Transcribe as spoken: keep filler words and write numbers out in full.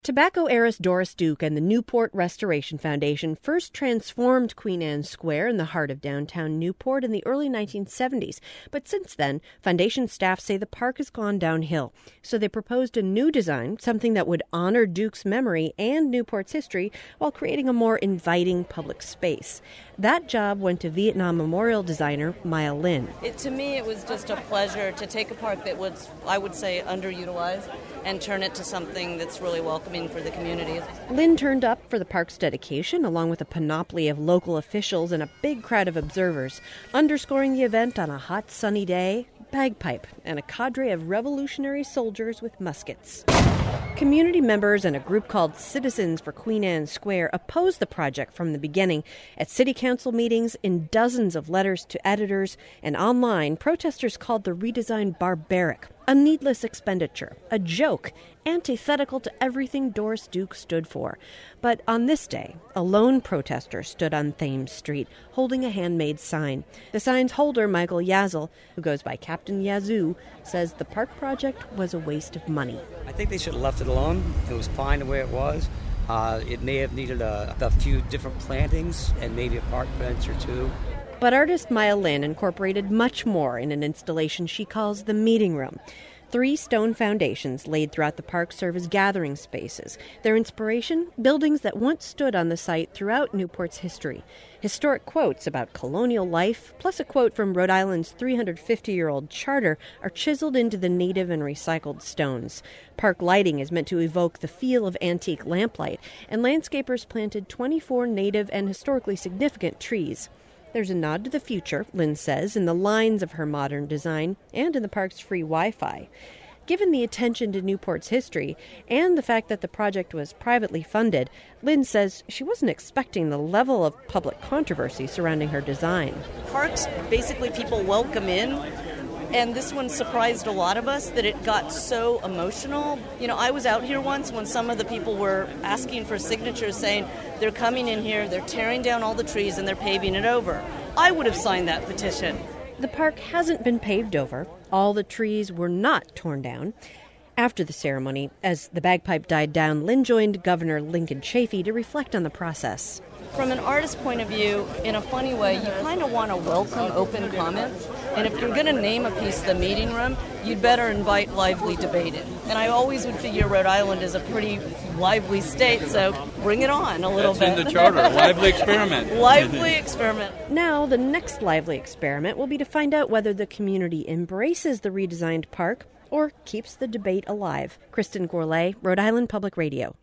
Tobacco heiress Doris Duke and the Newport Restoration Foundation first transformed Queen Anne Square in the heart of downtown Newport in the early nineteen seventies. But since then, foundation staff say the park has gone downhill. So they proposed a new design, something that would honor Duke's memory and Newport's history while creating a more inviting public space. That job went to Vietnam Memorial designer Maya Lin. It, to me, it was just a pleasure to take a park that was, I would say, underutilized and turn it to something that's really welcoming for the community. Lin turned up for the park's dedication, along with a panoply of local officials and a big crowd of observers. Underscoring the event on a hot, sunny day, bagpipe and a cadre of revolutionary soldiers with muskets. Community members and a group called Citizens for Queen Anne Square opposed the project from the beginning. At city council meetings, in dozens of letters to editors, and online, protesters called the redesign barbaric, a needless expenditure, a joke, antithetical to everything Doris Duke stood for. But on this day, a lone protester stood on Thames Street, holding a handmade sign. The sign's holder, Michael Yazel, who goes by Captain Yazoo, says the park project was a waste of money. I think they should have left it alone. It was fine the way it was. Uh, it may have needed a, a few different plantings and maybe a park bench or two. But artist Maya Lin incorporated much more in an installation she calls the meeting room. Three stone foundations laid throughout the park serve as gathering spaces. Their inspiration, buildings that once stood on the site throughout Newport's history. Historic quotes about colonial life, plus a quote from Rhode Island's three hundred fifty-year-old charter, are chiseled into the native and recycled stones. Park lighting is meant to evoke the feel of antique lamplight, and landscapers planted twenty-four native and historically significant trees. There's a nod to the future, Lin says, in the lines of her modern design and in the park's free Wi-Fi. Given the attention to Newport's history and the fact that the project was privately funded, Lin says she wasn't expecting the level of public controversy surrounding her design. Parks, basically people welcome in, and this one surprised a lot of us that it got so emotional. You know, I was out here once when some of the people were asking for signatures saying they're coming in here, they're tearing down all the trees and they're paving it over. I would have signed that petition. The park hasn't been paved over. All the trees were not torn down. After the ceremony, as the bagpipe died down, Lin joined Governor Lincoln Chafee to reflect on the process. From an artist's point of view, in a funny way, you kind of want to welcome open comments. And if you're going to name a piece the meeting room, you'd better invite lively debate in. And I always would figure Rhode Island is a pretty lively state, so bring it on a little That's bit. That's in the charter, lively experiment. Lively experiment. Now, the next lively experiment will be to find out whether the community embraces the redesigned park or keeps the debate alive. Kristen Gourlay, Rhode Island Public Radio.